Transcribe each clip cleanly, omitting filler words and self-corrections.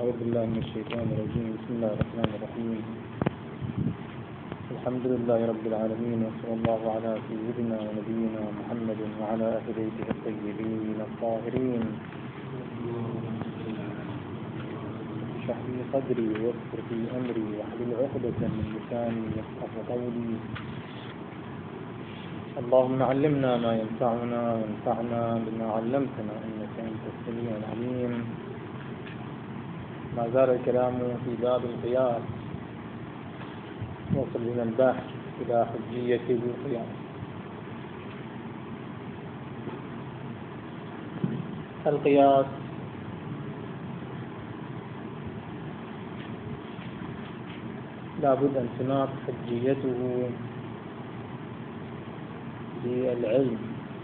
أعوذ بالله من الشيطان الرجيم. بسم الله الرحمن الرحيم. الحمد لله رب العالمين، وصلى الله على سيدنا ونبينا محمد وعلى أهل بيته الطيبين الطاهرين. اشرح لي صدري ويسر في أمري واحلل عقدة من لساني يفقهوا قولي. اللهم علمنا ما ينفعنا وانفعنا بما علمتنا إنك أنت السميع العليم. ما زال الكلام في باب القياس، وصل من البحث إلى حجية القياس. القياس لابد أن تناط حجيته بالعلم،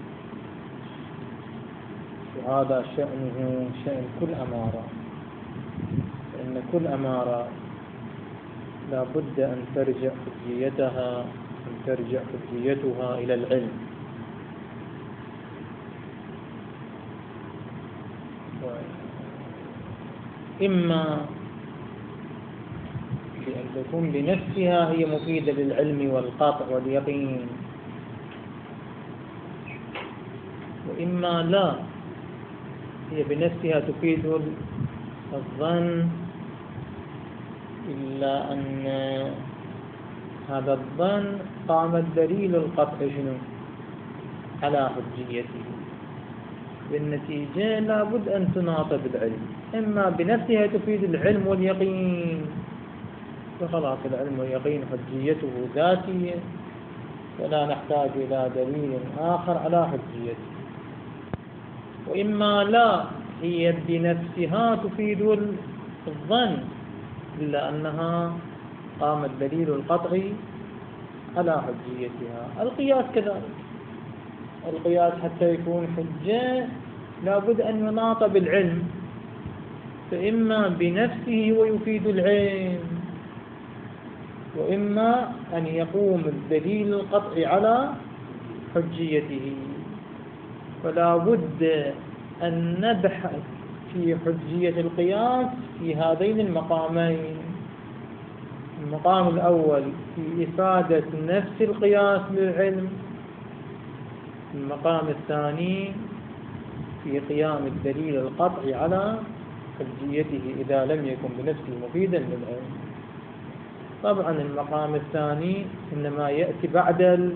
وهذا شأنه شأن كل أمارة، فإن كل أمارة لا بد أن ترجع حجيتها إلى العلم. إما بأن تكون بنفسها هي مفيدة للعلم والقطع واليقين، وإما لا، هي بنفسها تفيد الظن، إلا أن هذا الظن قام الدليل القطع على حجيته. بالنتيجة لابد أن تناط بالعلم، إما بنفسها تفيد العلم واليقين فخلاص العلم واليقين حجيته ذاتية، فلا نحتاج إلى دليل آخر على حجيته. وإما لا، هي بنفسها تفيد الظن، إلا أنها قام الدليل القطعي على حجيتها. القياس كذلك، القياس حتى يكون حجة لابد أن يناط بالعلم، فإما بنفسه ويفيد العلم، وإما أن يقوم الدليل القطعي على حجيته. فلا بد أن نبحث في حجية القياس في هذين المقامين: المقام الأول في إفادة نفس القياس للعلم، المقام الثاني في قيام الدليل القطعي على حجيته إذا لم يكن بنفسه مفيدا للعلم. طبعا المقام الثاني إنما يأتي بعد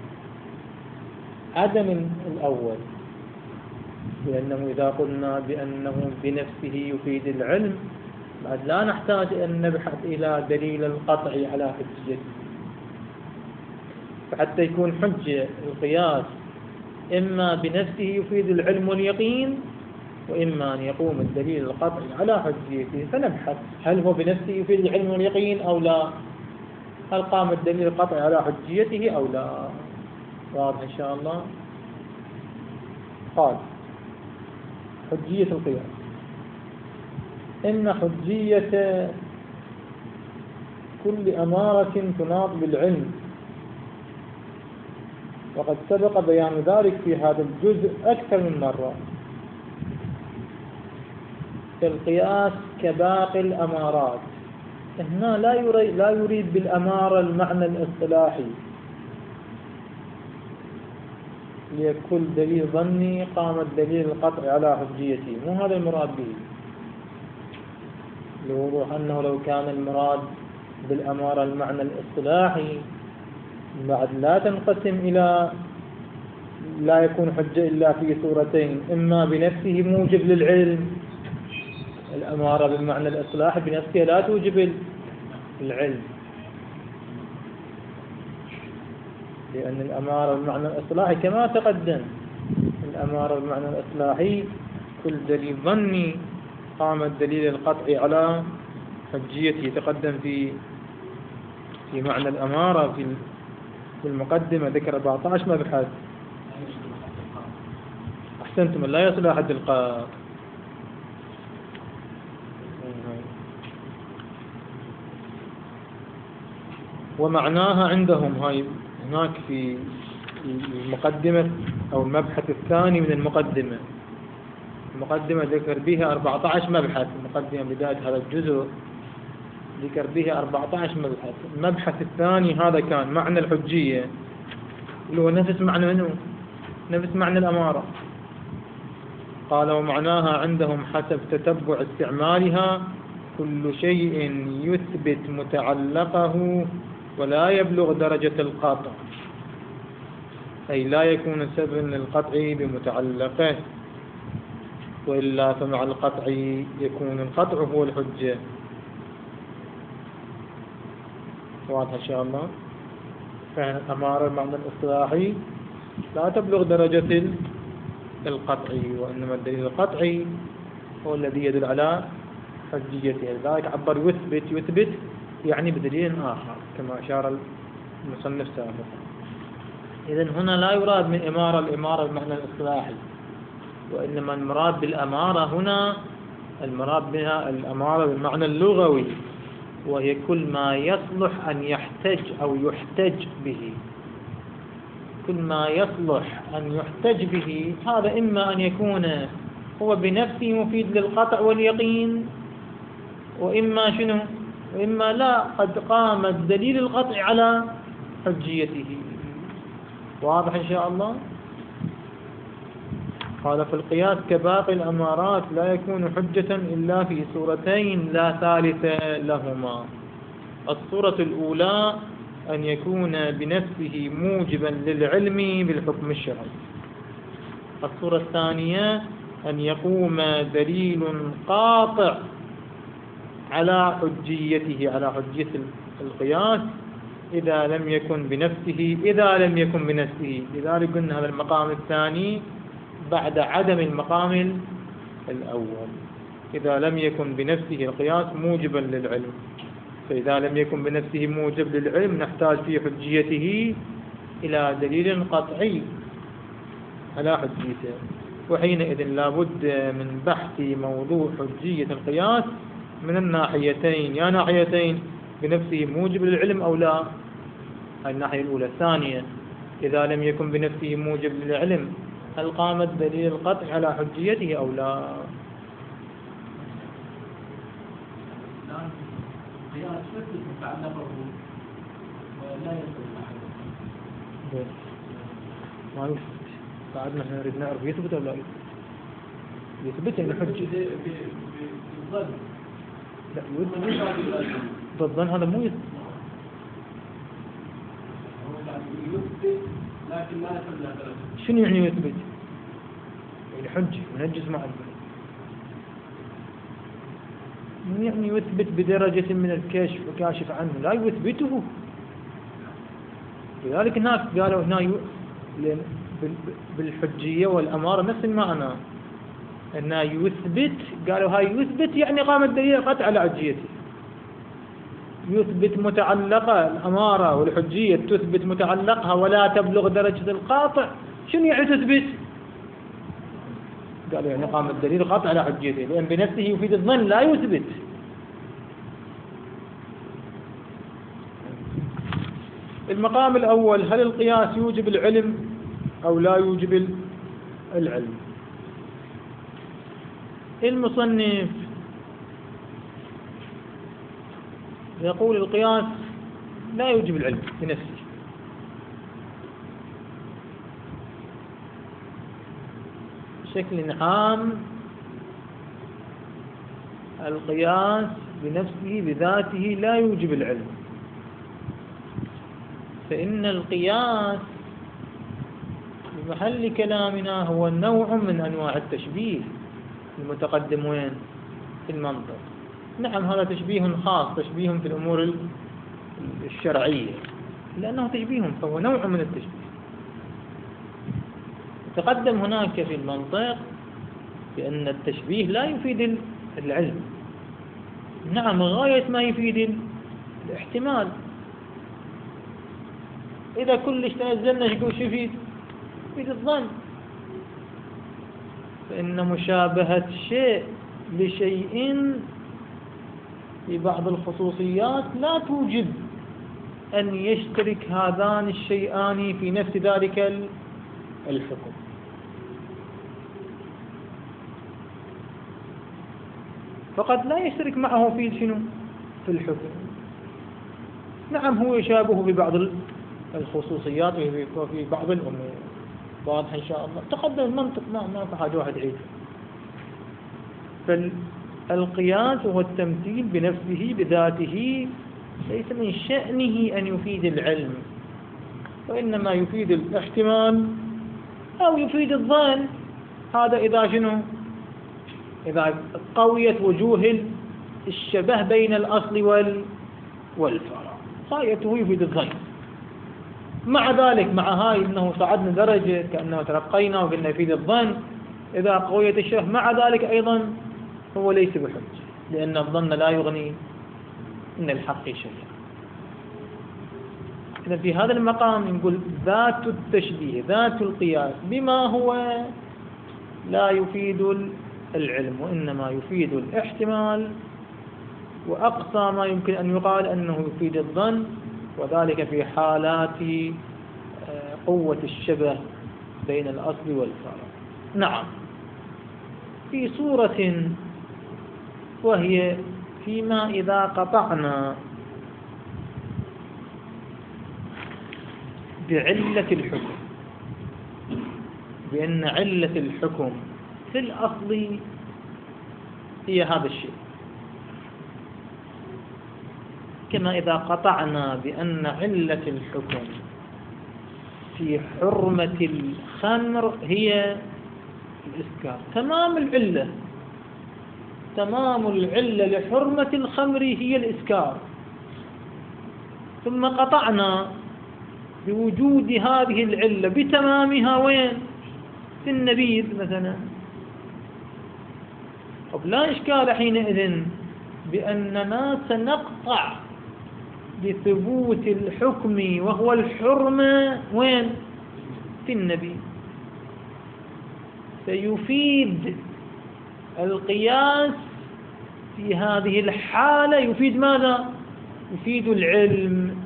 عدم الأول، لأنه إذا قلنا بأنه بنفسه يفيد العلم بعد لا نحتاج أن نبحث إلى دليل القطع على حجيته. فحتى يكون حجة القياس إما بنفسه يفيد العلم واليقين، وإما أن يقوم الدليل القطعي على حجيته، فنبحث هل هو بنفسه يفيد العلم واليقين أو لا، هل قام الدليل القطعي على حجيته أو لا. واضح إن شاء الله. قال حجية القياس: إن حجية كل أمارة تناط بالعلم، وقد سبق بيان ذلك في هذا الجزء أكثر من مرة. القياس كباقي الأمارات، هنا لا يريد بالأمارة المعنى الاصطلاحي لكل دليل ظني قام الدليل القطعي على حجيته، مو هذا المراد به. لوضوح أنه لو كان المراد بالأمارة المعنى الاصطلاحي بعد لا تنقسم إلى لا يكون حجة إلا في صورتين: إما بنفسه موجب للعلم، الأمارة بالمعنى الاصطلاحي بنفسها لا توجب العلم، لأن الأمارة بالمعنى الاصطلاحي كما تقدم، الأمارة بالمعنى الاصطلاحي كل دليل ظني قام الدليل القطعي على حجيته. تقدم في معنى الأمارة في المقدمة ذكر 14 مبحث. أحسنتم، لا يصل أحد القاء. ومعناها عندهم هاي هناك في المقدمة أو المبحث الثاني من المقدمة: المقدمة ذكر بها 14 مبحث. المقدمة بداية هذا الجزء ذكر بها 14 مبحث. المبحث الثاني هذا كان معنى الحجية، اللي هو نفس معنى منه، نفس معنى الأمارة. قال ومعناها عندهم حسب تتبع استعمالها كل شيء يثبت متعلقه ولا يبلغ درجة القطع، أي لا يكون سببا للقطع بمتعلقه، وإلا فمع القطع يكون القطع هو الحجة. واضح إن شاء الله. فعلا الأمارة المعنى الإصطلاحي لا تبلغ درجة القطع، وإنما الدليل القطعي هو الذي يدل على حجيته. لذلك عبر يثبت يعني بدليل آخر كما أشار المصنف سابقا. إذن هنا لا يراد من الإمارة المعنى الإصطلاحي، وإنما المراد بالأمارة هنا المراد بها الأمارة بالمعنى اللغوي، وهي كل ما يصلح أن يحتج أو يحتج به. كل ما يصلح أن يحتج به هذا إما أن يكون هو بنفسه مفيد للقطع واليقين، وإما شنو؟ وإما لا، قد قام الدليل القطع على حجيته. واضح إن شاء الله. قال في القياس كباقي الأمارات لا يكون حجة إلا في صورتين لا ثالث لهما. الصورة الأولى أن يكون بنفسه موجبا للعلم بالحكم الشرعي. الصورة الثانية أن يقوم دليل قاطع على حجيته، على حجية القياس إذا لم يكن بنفسه. لذلك قلنا هذا المقام الثاني بعد عدم المقام الأول. إذا لم يكن بنفسه القياس موجبا للعلم، فإذا لم يكن بنفسه موجب للعلم نحتاج في حجيته إلى دليل قطعي على حجيته، وحينئذ لابد من بحث موضوع حجية القياس من الناحيتين، يا ناحيتين بنفسه موجب للعلم أو لا. الناحية الأولى. الثانية إذا لم يكن بنفسه موجب للعلم هل قام الدليل القطع على حجيته أو لا. ما يثبت. بعد نحن نريد نعرف يثبت أو لا يثبت. يثبت يعني حجة بالظن. لا يثبت بالظن، هذا مو يثبت. لكن لا يثبت. شنو يعني يثبت؟ يعني حجة ونجز مع البلد. يعني يثبت بدرجة من الكشف وكاشف عنه، لا يثبته. لذلك هناك قالوا هنا بالحجية والأمارة نفس المعنى، أنه يثبت. قالوا هاي يثبت يعني قام الدليل القطع على حجيته. يثبت متعلقة الأمارة والحجية تثبت متعلقها ولا تبلغ درجة القاطع. شنو يعني تثبت؟ قالوا يعني قام الدليل القطع على حجيته، لأن بنفسه يفيد الظن لا يثبت. المقام الأول هل القياس يوجب العلم أو لا يوجب العلم؟ المصنف يقول القياس لا يوجب العلم بنفسه، بشكل عام القياس بنفسه بذاته لا يوجب العلم، فإن القياس بمحل كلامنا هو نوع من أنواع التشبيه المتقدم وين؟ في المنطق. نعم هذا تشبيه خاص، تشبيه في الأمور الشرعية، لأنه تشبيه فهو نوع من التشبيه. تقدم هناك في المنطق بأن التشبيه لا يفيد العلم. نعم غاية ما يفيد الاحتمال. إذا كلش تنزلنا شو يفيد؟ يفيد الظن. فإن مشابهة شيء لشيء في بعض الخصوصيات لا توجب أن يشترك هذان الشيئان في نفس ذلك الحكم. فقد لا يشترك معه في شنو؟ في الحكم. نعم هو يشابه ببعض الخصوصيات وفي بعض الأمور، واضح إن شاء الله، تقدم المنطق، ما في حاجة واحد عيد. فالقياس وهو التمثيل بنفسه بذاته ليس من شأنه أن يفيد العلم، وإنما يفيد الاحتمال أو يفيد الظن. هذا إذا شنو؟ إذا قويت وجوه الشبه بين الأصل والفرع، غايته يفيد الظن. مع ذلك مع هاي أنه صعدنا درجة كأنه ترقينا وقلنا يفيد الظن، إذا قويت الشبه مع ذلك أيضا هو ليس بحجة، لأن الظن لا يغني من الحق شيئا. إذا في هذا المقام نقول ذات التشبيه، ذات القياس بما هو لا يفيد العلم، وإنما يفيد الاحتمال، وأقصى ما يمكن أن يقال أنه يفيد الظن، وذلك في حالات قوة الشبه بين الأصل والفرع. نعم، في صورة وهي فيما إذا قطعنا بعلة الحكم، بأن علة الحكم في الأصل هي هذا الشيء، كما إذا قطعنا بأن علة الحكم في حرمة الخمر هي الإسكار. تمام العلة لحرمة الخمر هي الإسكار، ثم قطعنا بوجود هذه العلة بتمامها وين؟ في النبيذ مثلا. لا إشكال حينئذ بأننا سنقطع بثبوت الحكم وهو الحرمة وين؟ في النبيذ. سيفيد القياس في هذه الحالة، يفيد ماذا؟ يفيد العلم،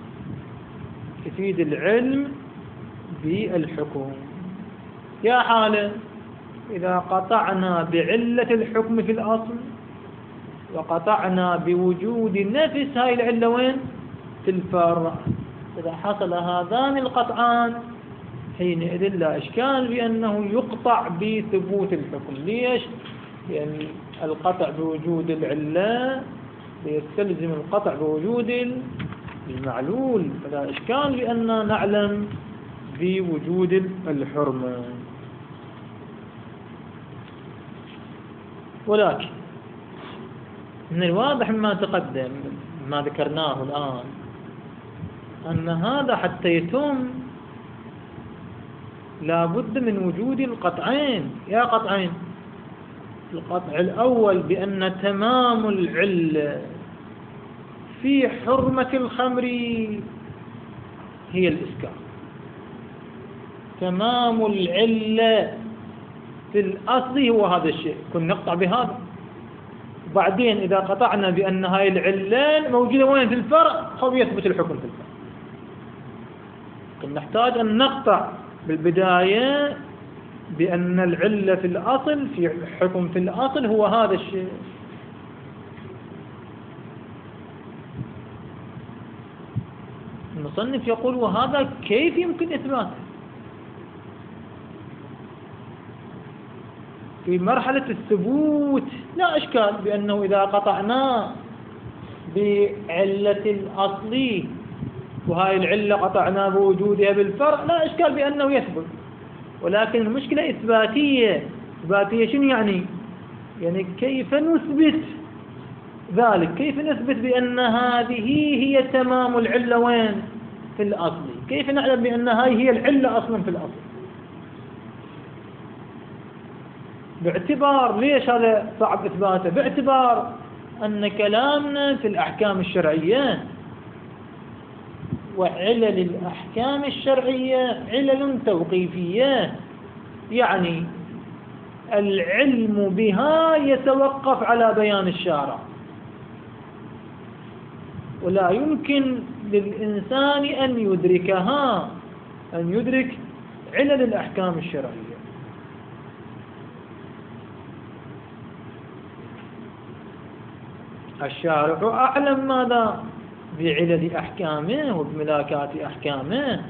يفيد العلم بالحكم. يا حالة إذا قطعنا بعلة الحكم في الأصل وقطعنا بوجود نفس هاي العلة وين؟ في الفرع. إذا حصل هذان القطعان حينئذ لا إشكال بأنه يقطع بثبوت الحكم. ليش؟ لأن القطع بوجود العلة يستلزم القطع بوجود المعلول، فلا إشكال بأننا نعلم بوجود الحرمة. ولكن من الواضح مما تقدم ما ذكرناه الآن أن هذا حتى يتم لا بد من وجود القطعين. يا قطعين، القطع الأول بأن تمام العلة في حرمة الخمر هي الإسكار. تمام العلة في الأصل هو هذا الشيء، كنا نقطع بهذا. وبعدين إذا قطعنا بأن هاي العلة موجودة وين؟ في الفرع، أو يثبت الحكم في الفرع. كنا نحتاج أن نقطع بالبداية بأن العلة في الأصل، في الحكم في الأصل هو هذا الشيء. المصنف يقول وهذا كيف يمكن إثباته؟ في مرحلة الثبوت لا إشكال بأنه إذا قطعنا بعلة الأصل وهاي العلة قطعنا بوجودها بالفرع لا إشكال بأنه يثبت. ولكن المشكلة إثباتية. إثباتية شنو يعني؟ يعني كيف نثبت ذلك؟ كيف نثبت بأن هذه هي تمام العلة وين؟ في الأصل. كيف نعلم بأن هاي هي العلة أصلا في الأصل؟ باعتبار ليش هذا صعب إثباته؟ باعتبار أن كلامنا في الأحكام الشرعية، وعلل الأحكام الشرعية علل توقيفية، يعني العلم بها يتوقف على بيان الشارع، ولا يمكن للإنسان أن يدركها، أن يدرك علل الأحكام الشرعية. الشارع أعلم ماذا بعلل أحكامه وبملاكات أحكامه،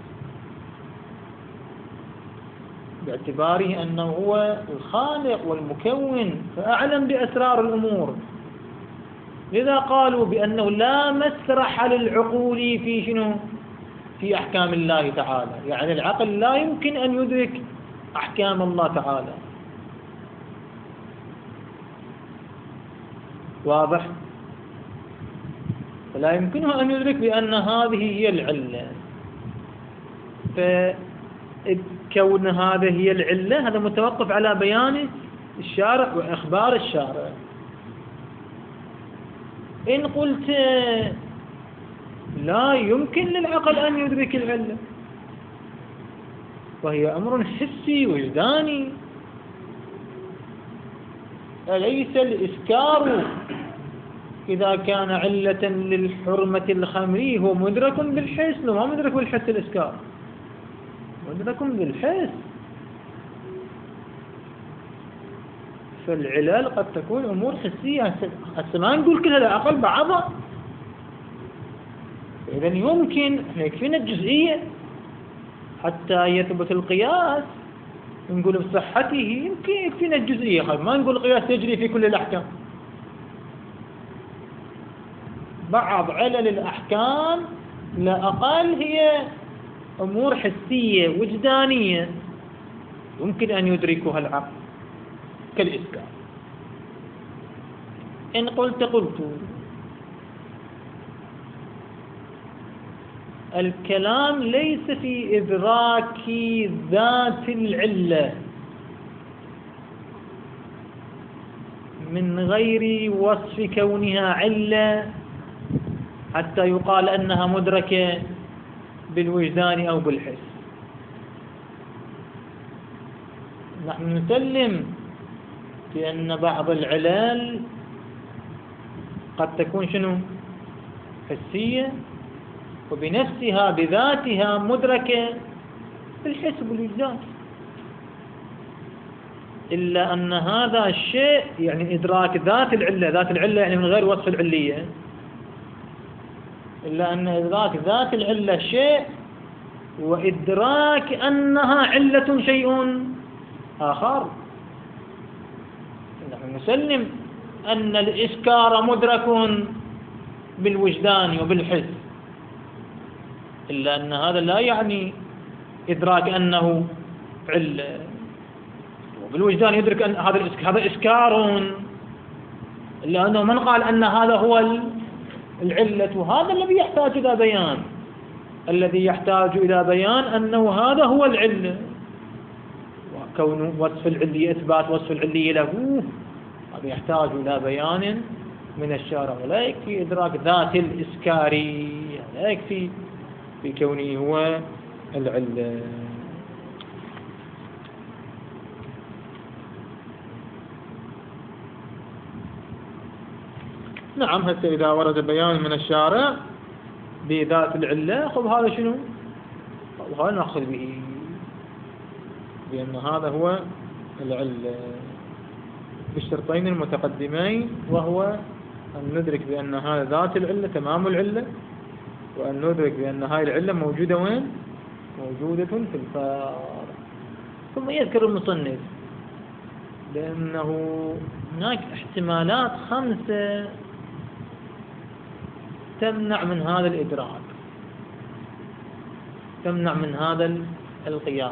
باعتباره أنه هو الخالق والمكون فأعلم بأسرار الأمور. لذا قالوا بأنه لا مسرح للعقول في شنو؟ في أحكام الله تعالى، يعني العقل لا يمكن أن يدرك أحكام الله تعالى. واضح؟ فلا يمكنه أن يدرك بأن هذه هي العلة، فكون هذه هي العلة هذا متوقف على بيان الشارع وإخبار الشارع. إن قلت لا يمكن للعقل أن يدرك العلة وهي أمر حسي وجداني، أليس الإسكار إذا كان علة للحرمة الخمري هو مدرك بالحس؟ ما مدرك بالحس الإسكار، مدرك بالحس. فالعلل قد تكون أمور حسية، هسه ما نقول كلها العقل بعضها. إذا يمكن احنا يكفينا الجزئية حتى يثبت القياس، نقول بصحته يمكن يكفينا الجزئية، ما نقول القياس يجري في كل الأحكام. بعض علل الأحكام لا أقل هي أمور حسية وجدانية يمكن أن يدركها العقل كالإسكار. إن قلت الكلام ليس في إدراك ذات العلة من غير وصف كونها علة حتى يقال أنها مدركة بالوجدان أو بالحس. نحن نسلم بأن بعض العلل قد تكون شنو؟ حسية وبنفسها بذاتها مدركة بالحس والوجدان، إلا أن هذا الشيء يعني إدراك ذات العلة يعني من غير وصف العلية، إلا أن إدراك ذات العلة شيء وإدراك أنها علة شيء آخر. نحن نسلم أن الإسكار مدرك بالوجدان وبالحس، إلا أن هذا لا يعني إدراك أنه علة، وبالوجدان يدرك أن هذا إسكار، إلا أنه من قال أن هذا هو العلة. وهذا الذي يحتاج إلى بيان، الذي يحتاج إلى بيان أنه هذا هو العلة، وكون وصف العلية إثبات وصف العلية له هذا يحتاج إلى بيان من الشارع، ولا يكفي إدراك ذات الإسكاري، لا يكفي في كونه هو العلة. نعم، حتى إذا ورد بيان من الشارع بذات العلة خذ هذا شنو؟ وهذا نأخذ به بأن هذا هو العلة بالشرطين المتقدمين، وهو أن ندرك بأن هذا ذات العلة تمام العلة، وأن ندرك بأن هذه العلة موجودة وين؟ موجودة في الفارق. ثم يذكر المصنف بأنه هناك احتمالات 5 تمنع من هذا الإدراك، تمنع من هذا القياس.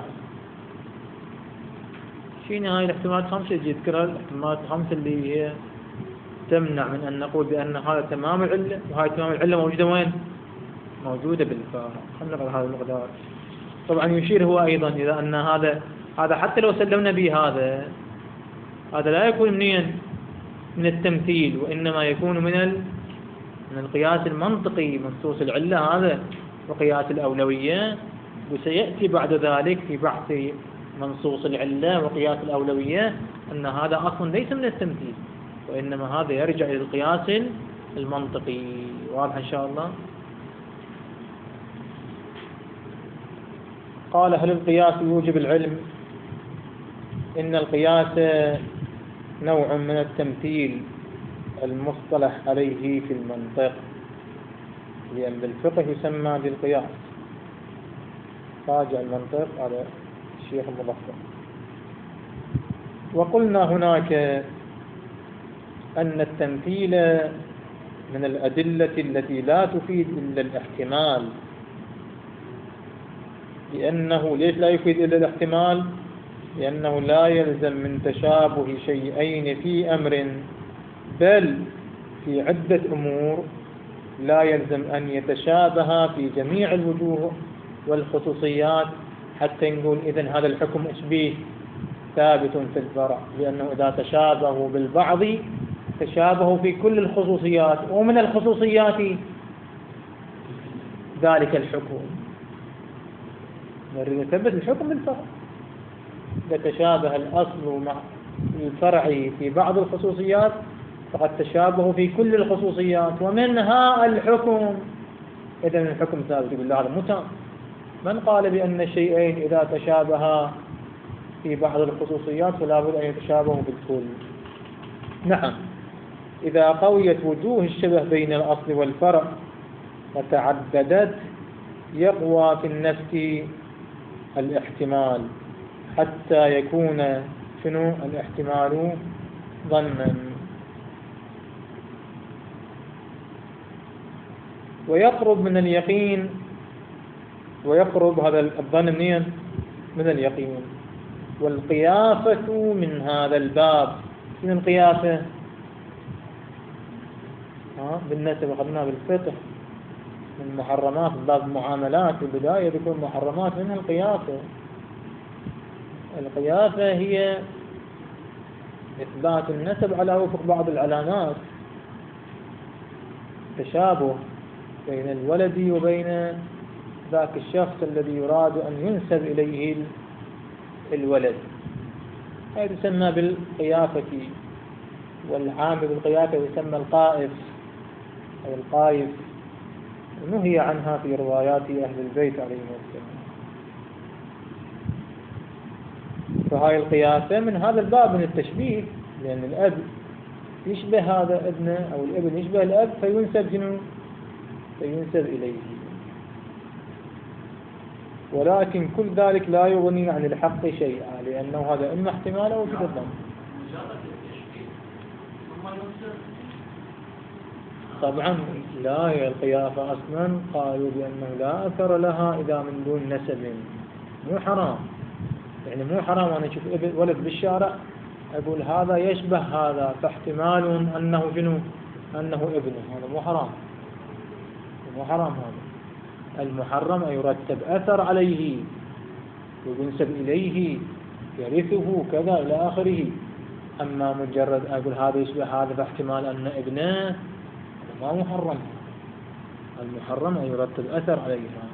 شنو هاي الاحتمالات 5؟ يجي يذكرها الاحتمالات 5 اللي هي تمنع من أن نقول بأن هذا تمام العلة، وهاي تمام العلة موجودة وين؟ موجودة بالفارق. خلينا نقرأ هذا المقدار. طبعا يشير هو أيضا إذا أن هذا حتى لو سلمنا به هذا لا يكون من التمثيل، وإنما يكون من القياس المنطقي منصوص العلة هذا وقياس الأولوية. وسيأتي بعد ذلك في بحث منصوص العلة وقياس الأولوية أن هذا أصلا ليس من التمثيل، وإنما هذا يرجع إلى القياس المنطقي. واضح إن شاء الله؟ قال: هل القياس يوجب العلم؟ إن القياس نوع من التمثيل المصطلح عليه في المنطق، لأن بالفقه يسمى بالقياس. راجع المنطق على الشيخ المظفر. وقلنا هناك أن التمثيل من الأدلة التي لا تفيد إلا الاحتمال، لأنه ليش لا يفيد إلا الاحتمال؟ لأنه لا يلزم من تشابه شيئين في أمر، بل في عدة أمور لا يلزم أن يتشابها في جميع الوجوه والخصوصيات حتى نقول إذن هذا الحكم إشبيه ثابت في الفرع، لأنه إذا تشابهوا بالبعض تشابهوا في كل الخصوصيات، ومن الخصوصيات ذلك الحكم. نريد نثبت الحكم بالفرع، إذا تشابه الأصل مع الفرع في بعض الخصوصيات فقد تشابهوا في كل الخصوصيات ومنها الحكم، إذن الحكم ثابت. يقول هذا متى؟ من قال بأن الشيئين إذا تشابها في بعض الخصوصيات فلا بد أن يتشابهوا بالكل؟ نعم، إذا قويت وجوه الشبه بين الأصل والفرع وتعددت يقوى في النفس الاحتمال حتى يكون شنو الاحتمال ظنا، ويقرب من اليقين. ويقرب هذا الظن منين؟ من اليقين. والقياسة من هذا الباب. من القياسة بالنسبة أخذناها بالفقه من محرمات باب المعاملات، في البداية ذكر محرمات منها القياسة. القياسة هي إثبات النسب على وفق بعض العلامات، تشابه بين الولد وبين ذاك الشخص الذي يراد أن ينسب إليه الولد، هذا يسمى بالقيافة. والعامل بالقيافة يسمى القائف أو القايف، نهي عنها في روايات أهل البيت عليهم السلام. فهاي القياسة من هذا الباب من التشبيه، لأن الأب يشبه هذا ابنه أو الابن يشبه الأب فينسب إليه. ولكن كل ذلك لا يغني عن الحق شيئا، لأنه هذا إما احتمال أو كذا. طبعا لا، هي القيافة أصلا قالوا بأنه لا أثر لها إذا من دون نسب، مو حرام. يعني مو حرام أنا أشوف ولد بالشارع أقول هذا يشبه هذا فاحتمال أنه شنو؟ أنه ابنه، هذا مو حرام. مو حرام هذا. المحرم أن يرتب أثر عليه وينسب إليه يرثه كذا إلى آخره. أما مجرد أقول هذا يشبه هذا فاحتمال أن ابنه، ما محرم. المحرم أن يرتب أثر عليها.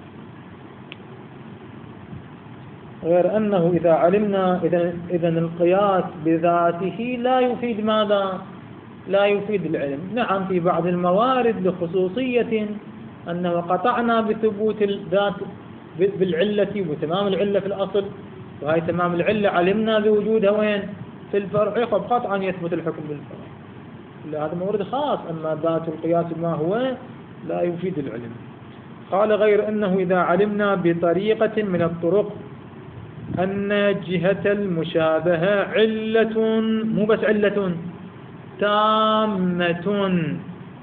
غير أنه إذا علمنا إذن القياس بذاته لا يفيد ماذا؟ لا يفيد العلم. نعم، في بعض الموارد لخصوصية أنه قطعنا بثبوت الذات بالعلة وتمام العلة في الأصل، وهي تمام العلة علمنا بوجودها وين؟ في الفرع، قطعا يثبت الحكم بالفرع. هذا مورد خاص. أما ذات القياس ما هو لا يفيد العلم. قال غير أنه إذا علمنا بطريقة من الطرق أن جهة المشابهة علة، مو بس علة، تامة،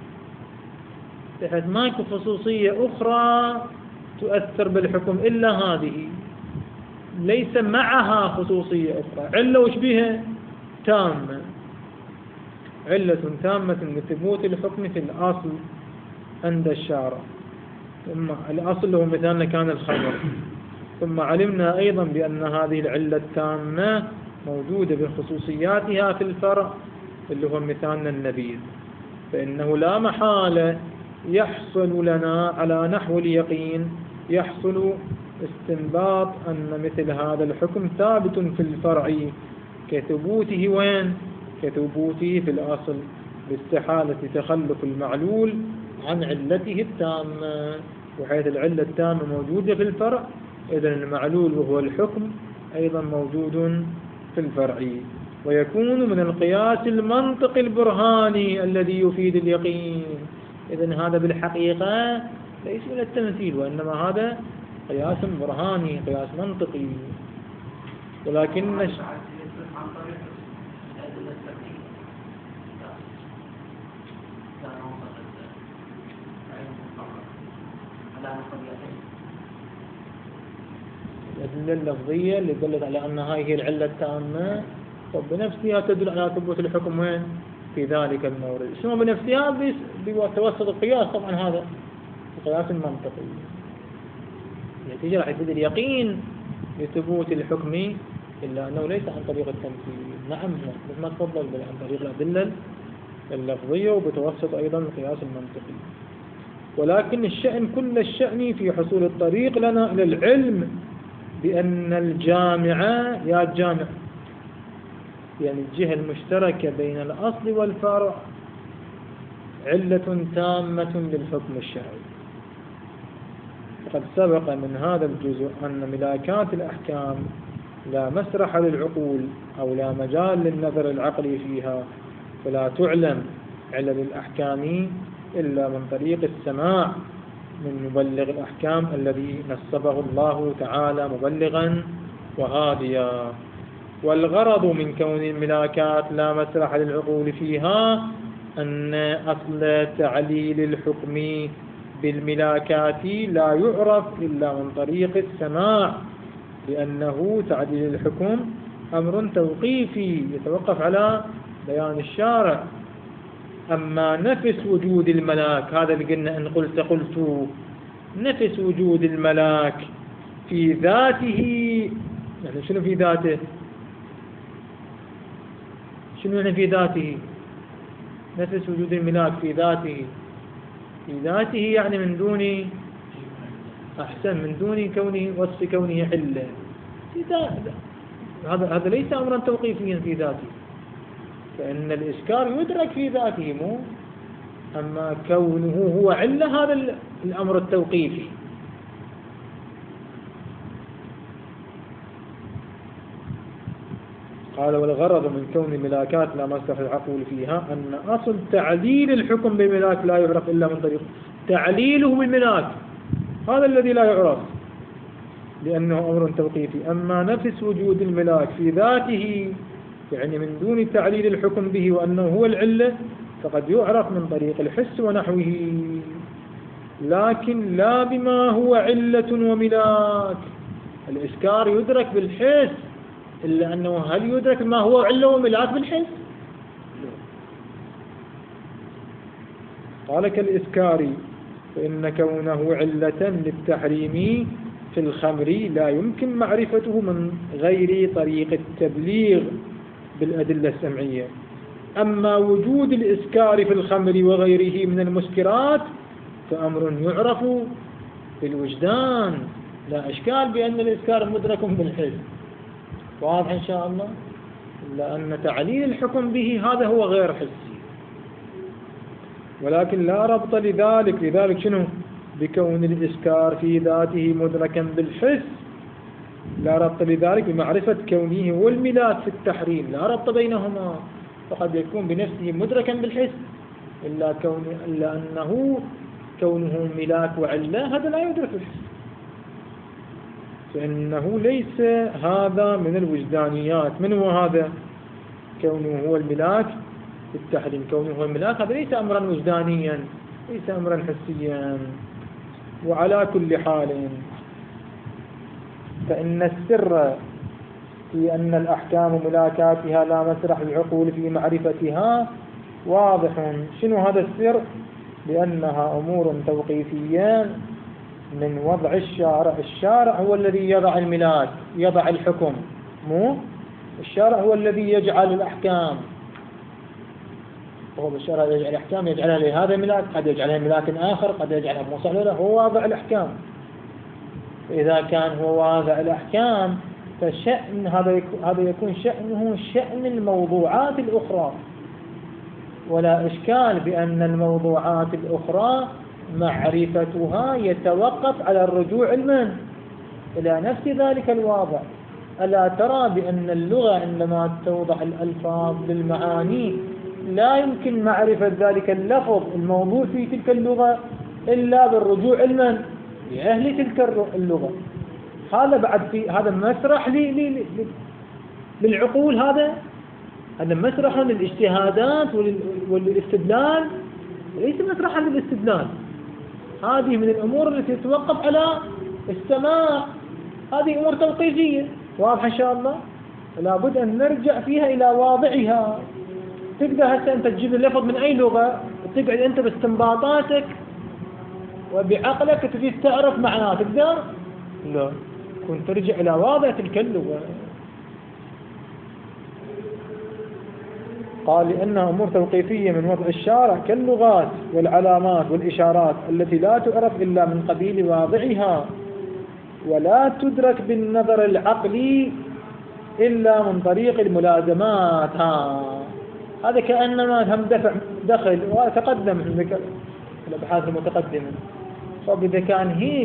بحيث ماكو خصوصية أخرى تؤثر بالحكم إلا هذه، ليس معها خصوصية أخرى. علة وش بها؟ تامة. علة تامة لثبوت الحكم في الأصل عند الشارع. ثم الأصل هو مثالنا كان الخمر، ثم علمنا أيضا بأن هذه العلة التامة موجودة بخصوصياتها في الفرع اللي هو مثالنا النبيذ، فإنه لا محالة يحصل لنا على نحو اليقين، يحصل استنباط أن مثل هذا الحكم ثابت في الفرع كثبوته وين؟ كثبوته في الأصل، باستحالة تخلف المعلول عن علته التامة. وحيث العلة التامة موجودة في الفرع، إذن المعلول وهو الحكم أيضا موجود في الفرع. ويكون من القياس المنطقي البرهاني الذي يفيد اليقين. إذن هذا بالحقيقة ليس من التمثيل، وإنما هذا قياس برهاني، قياس منطقي. ولكن الأدلة اللفظية اللي دلت على أن هاي هي العلة التامة وبنفسها تدل على ثبوت الحكم وين؟ في ذلك المورد. شنو بنفسها؟ بتوسط القياس. طبعا هذا القياس المنطقي النتيجة راح يفيد اليقين لثبوت الحكم، إلا أنه ليس عن طريق التمثيل. نعم مثل ما تفضل، بل عن طريق الأدلة اللفظية وبتوسط أيضا القياس المنطقي. ولكن الشأن كل الشأن في حصول الطريق لنا إلى العلم بأن الجامعة يا الجامع، يعني الجهة المشتركة بين الأصل والفرع علة تامة للحكم الشرعي. فقد سبق من هذا الجزء أن ملاكات الأحكام لا مسرح للعقول أو لا مجال للنظر العقلي فيها، فلا تعلم علل الأحكام إلا من طريق السماع من مبلغ الأحكام الذي نصبه الله تعالى مبلغا وهاديا. والغرض من كون الملاكات لا مسرح للعقول فيها أن أصل تعليل الحكم بالملاكات لا يعرف إلا من طريق السماع، لأنه تعليل الحكم أمر توقيفي يتوقف على بيان الشارع. أما نفس وجود الملاك، هذا اللي قلنا إن قلت نفس وجود الملاك في ذاته، يعني شنو في ذاته؟ شنو يعني في ذاته؟ نفس وجود الملاك في ذاته، في ذاته يعني من دون من دون كونه وصف كونه حلة. هذا ليس أمرا توقيفيا في ذاته، فإن الإسكار يدرك في ذاته مو، أما كونه هو علة هذا الأمر التوقيفي. قال والغرض من كون الملاكات لا مسرح العقول فيها أن أصل تعليل الحكم بالملاك لا يعرف إلا من طريق تعليله بالملاك، هذا الذي لا يعرف لأنه أمر توقيفي. أما نفس وجود الملاك في ذاته يعني من دون تعليل الحكم به وأنه هو العلة فقد يعرف من طريق الحس ونحوه، لكن لا بما هو علة وملاك. الإسكار يدرك بالحس، إلا أنه هل يدرك ما هو علة وملاك بالحس؟ قال كالإسكار، فإن كونه علة للتحريم في الخمر لا يمكن معرفته من غير طريق التبليغ بالأدلة السمعية. أما وجود الإسكار في الخمر وغيره من المسكرات فأمر يعرف بالوجدان، لا إشكال بأن الإسكار مدرك بالحس. واضح إن شاء الله؟ لأن تعليل الحكم به هذا هو غير حسي، ولكن لا ربط لذلك شنو؟ بكون الإسكار في ذاته مدركا بالحس، لا ربط لذلك بمعرفة كونه هو الملاك في التحريم، لا ربط بينهما. فقد يكون بنفسه مدركا بالحس، إلا أنه كونه ملاك وعلة هذا لا يدرك بالحس، فإنه ليس هذا من الوجدانيات. من هو هذا؟ كونه هو الملاك في التحريم، كونه هو الملاك هذا ليس أمرا وجدانيا، ليس أمرا حسيا. وعلى كل حال فإن السر في أن الأحكام ملاكاتها لا مسرح العقول في معرفتها واضح. شنو هذا السر؟ لأنها أمور توقيفية من وضع الشارع. الشارع هو الذي يضع الملاك، يضع الحكم، مو الشارع هو الذي يجعل الأحكام. هو بالشارع يجعل الأحكام، يجعلها لهذا الملاك، قد يجعلها ملاك آخر، قد يجعلها موصل له، هو واضع الأحكام. إذا كان هو واضع الأحكام فشأن هذا يكون شأنه شأن الموضوعات الأخرى، ولا إشكال بأن الموضوعات الأخرى معرفتها يتوقف على الرجوع إلى نفس ذلك الواضع. ألا ترى بأن اللغة عندما توضح الألفاظ للمعاني لا يمكن معرفة ذلك اللفظ الموضوع في تلك اللغة إلا بالرجوع علما لأهل تلك اللغة. هذا بعد في هذا مسرح للعقول، هذا مسرح للاجتهادات والاستدلال، ليس مسرحا للاستدلال. هذه من الأمور التي تتوقف على السماع، هذه أمور توقيفية واضحة إن شاء الله، فلا بد أن نرجع فيها إلى واضعها. تقدر هسه أنت تجيب اللفظ من أي لغة وتقعد أنت باستنباطاتك وبعقلك تريد تعرف معناه، تقدر؟ لا، كنت ترجع إلى واضع تلك اللغة. قال لأنها أمور توقيفية من وضع الشارع كاللغات والعلامات والإشارات التي لا تعرف إلا من قبيل واضعها، ولا تدرك بالنظر العقلي إلا من طريق الملازمات. هذا كأنما هم دخل وتقدم في الأبحاث المتقدمة. فإذا كان هيك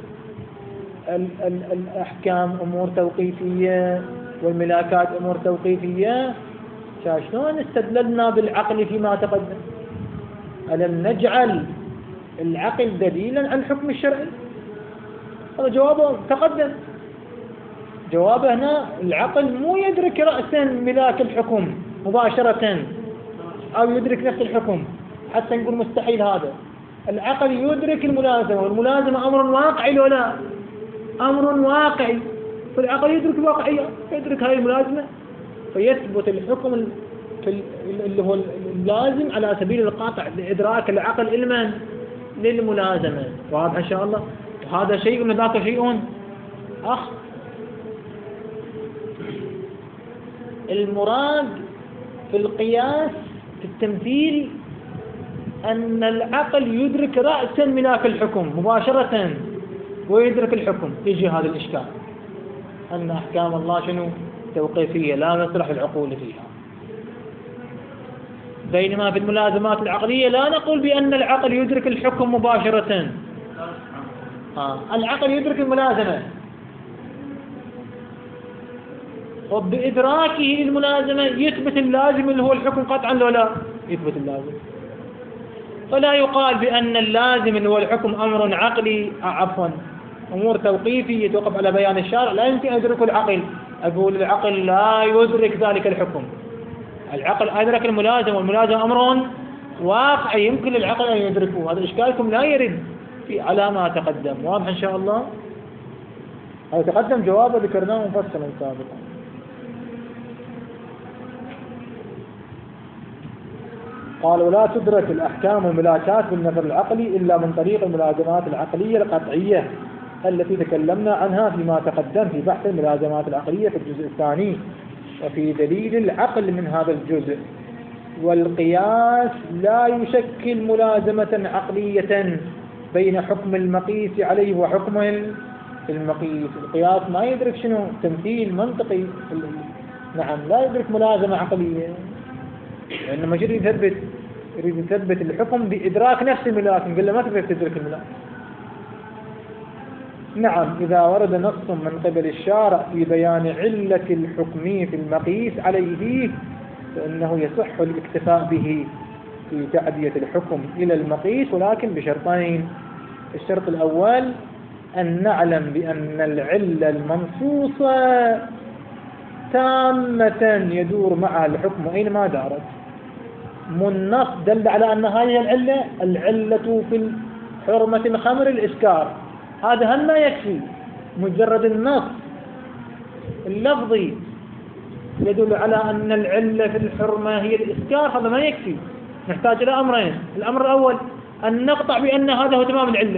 الأحكام أمور توقيفية والملاكات أمور توقيفية، شلون استدللنا بالعقل فيما تقدم؟ ألم نجعل العقل دليلا على الحكم الشرعي؟ هذا جوابه تقدم. جوابه هنا العقل مو يدرك رأسا ملاك الحكم مباشرة أو يدرك نفس الحكم، حتى نقول مستحيل هذا. العقل يدرك الملازمة، والملازمة أمر واقعي ولا أمر واقعي، فالعقل يدرك الواقعية، يدرك هذه الملازمة فيثبت الحكم اللي هو اللازم على سبيل القاطع لإدراك العقل علما للملازمة. واضح إن شاء الله؟ وهذا شيء وذاك شيء آخر. المراد في القياس في التمثيل أن العقل يدرك رأسا ملاك الحكم مباشرة ويدرك الحكم. يجي هذا الإشكال أن أحكام الله شنو؟ توقيفية، لا مسرح العقول فيها. بينما في الملازمات العقلية لا نقول بأن العقل يدرك الحكم مباشرة، العقل يدرك الملازمة، وبإدراكه للملازمة يثبت اللازم اللي هو الحكم قطعا لو لا يثبت اللازم. فلا يقال بأن اللازم اللي هو الحكم أمر عقلي، عفوا أمور توقيفية يتوقف على بيان الشارع لا يمكن أن يدركه العقل. أقول العقل لا يدرك ذلك الحكم، العقل أدرك الملازم، والملازم أمر واقعي يمكن للعقل أن يدركه. هذا إشكالكم لا يرد في على ما تقدم. واضح إن شاء الله؟ هذا تقدم جوابه ذكرناه مفصلا سابقا. قال ولا تدرك الأحكام والملاكات بالنظر العقلي إلا من طريق الملازمات العقلية القطعية التي تكلمنا عنها فيما تقدم في بحث الملازمات العقلية في الجزء الثاني، وفي دليل العقل من هذا الجزء. والقياس لا يشكل ملازمة عقلية بين حكم المقيس عليه وحكم المقيس. القياس ما يدرك شنو تمثيل منطقي، نعم لا يدرك ملازمة عقلية، لأنه يريد يثبت الحكم بإدراك نفس الملاك، نقول له ما تقدر تدرك الملاك. نعم إذا ورد نص من قبل الشارع في بيان علة الحكم في المقيس عليه فإنه يصح الاكتفاء به في تعدية الحكم إلى المقيس، ولكن بشرطين. الشرط الأول أن نعلم بأن العلة المنصوصة تامة يدور معها الحكم أينما دارت. النص دل على أن هذه العلة في حرمة الخمر الإسكار، هذا هل ما يكفي؟ مجرد النص اللفظي يدل على أن العلة في الحرمة هي الإسكار، هذا ما يكفي، نحتاج إلى أمرين. الأمر الأول أن نقطع بأن هذا هو تمام العلة،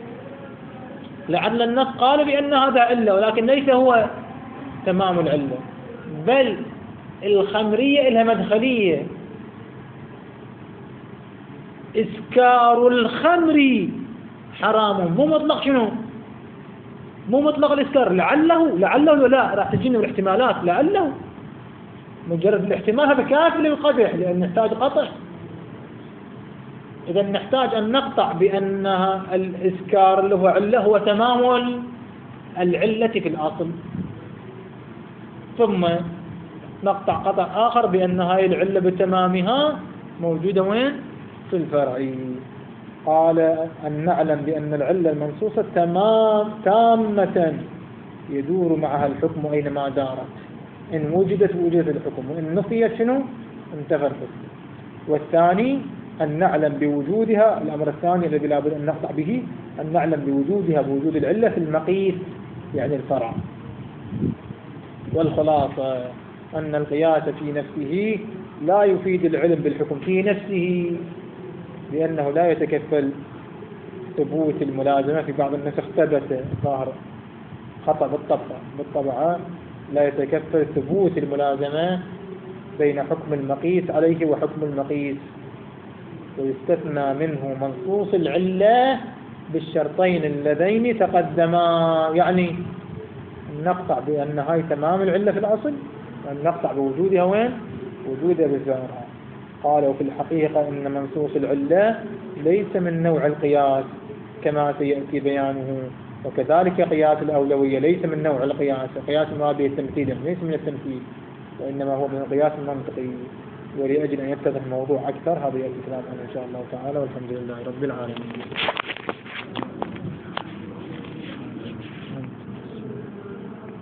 لعل النص قال بأن هذا علة ولكن ليس هو تمام العلة، بل الخمرية لها مدخلية. إسكار الخمر حرام، مو مطلق شنو؟ مو مطلق الإسكار، لعله ولا راح تجينا الاحتمالات، لعله مجرد الاحتمال هذا كافي للقدح، لأن نحتاج قطع. إذا نحتاج أن نقطع بأنها الإسكار اللي هو علة هو تمام العلة في الأصل. ثم نقطع قطع آخر بأن هاي العلة بتمامها موجودة وين؟ في الفرع. قال أن نعلم بأن العلة المنصوصة تامة يدور معها الحكم أينما دارت، إن وجدت وجدت الحكم، وإن نفيت شنو؟ انتفى الحكم. والثاني أن نعلم بوجودها، الأمر الثاني الذي لا بد أن نقطع به، أن نعلم بوجودها بوجود العلة في المقيس يعني الفرع. والخلاصة أن القياس في نفسه لا يفيد العلم بالحكم في نفسه، لأنه لا يتكفل ثبوت الملازمة. في بعض النسخ ثبت، ظاهر خطأ بالطبعة، لا يتكفل ثبوت الملازمة بين حكم المقيس عليه وحكم المقيس، ويستثنى منه منصوص العلة بالشرطين اللذين تقدما. يعني نقطع بأن هاي تمام العلة في الأصل، وأن نقطع بوجودها وين؟ وجودها بالظاهر. قالوا في الحقيقة إن منصوص العلة ليس من نوع القياس كما سيأتي بيانه، وكذلك قياس الأولوية ليس من نوع القياس، قياس ما به التمثيل ليس من التمثيل، وإنما هو من القياس المنطقي. ولأجل أن يتضح الموضوع أكثر هذا يأتي كلامنا إن شاء الله تعالى، والحمد لله رب العالمين.